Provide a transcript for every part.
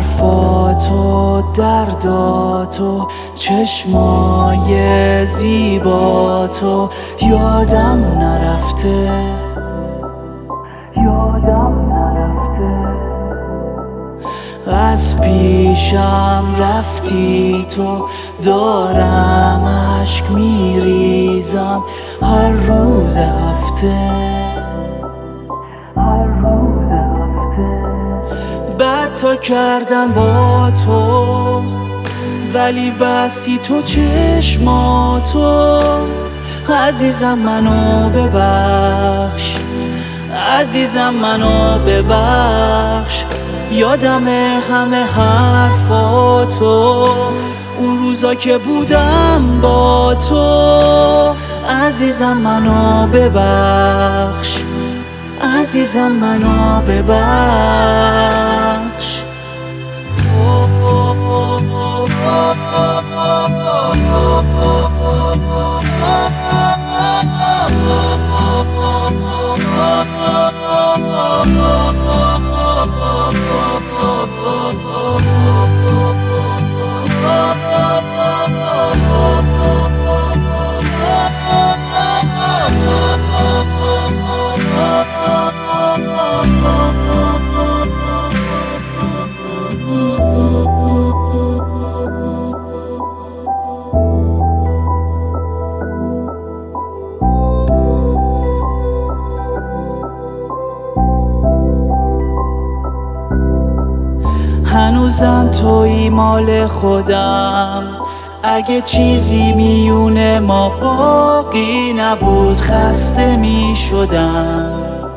حرفاتو، درداتو، چشمای زیباتو یادم نرفته، یادم نرفته. از پیشم رفتی تو، دارم اشک میریزم هر روز هفته، هر روز هفته. بد تا کردم با تو، ولی بستی تو چشماتو. عزیزم منو ببخش، عزیزم منو ببخش. یادمه همه حرفاتو، اون روزا که بودم با تو. عزیزم منو ببخش، عزیزم منو ببخش. هنوزم تویی مال خودم، اگه چیزی میونه ما باقی نبود خسته می شدم،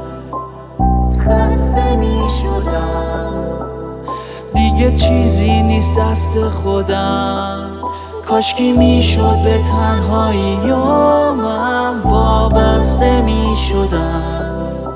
خسته می شدم. دیگه چیزی نیست دست خودم، کاشکی میشد به تنهاییامم وابسته می شدم،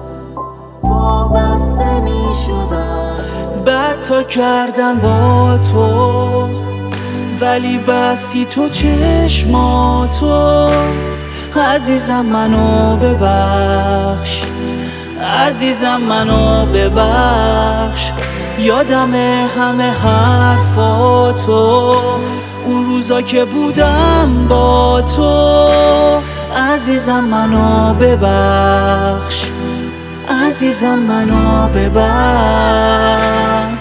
وابسته می شدم. بد تا کردم با تو، ولی بستی تو چشماتو. عزیزم منو ببخش، عزیزم منو ببخش. یادمه همه حرفاتو، اون روزا که بودم با تو. عزیزم منو ببخش، عزیزم منو ببخش.